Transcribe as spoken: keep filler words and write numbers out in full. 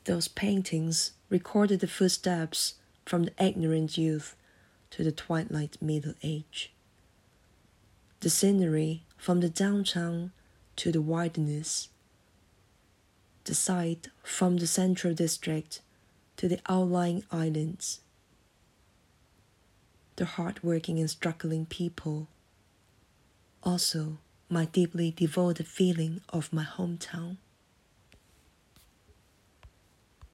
Those paintings recorded the footsteps from the ignorant youth to the twilight middle age. The scenery from the downtown to the wilderness. The sight from the central district to the outlying islands. The hard-working and struggling people. Also, my deeply devoted feeling of my hometown.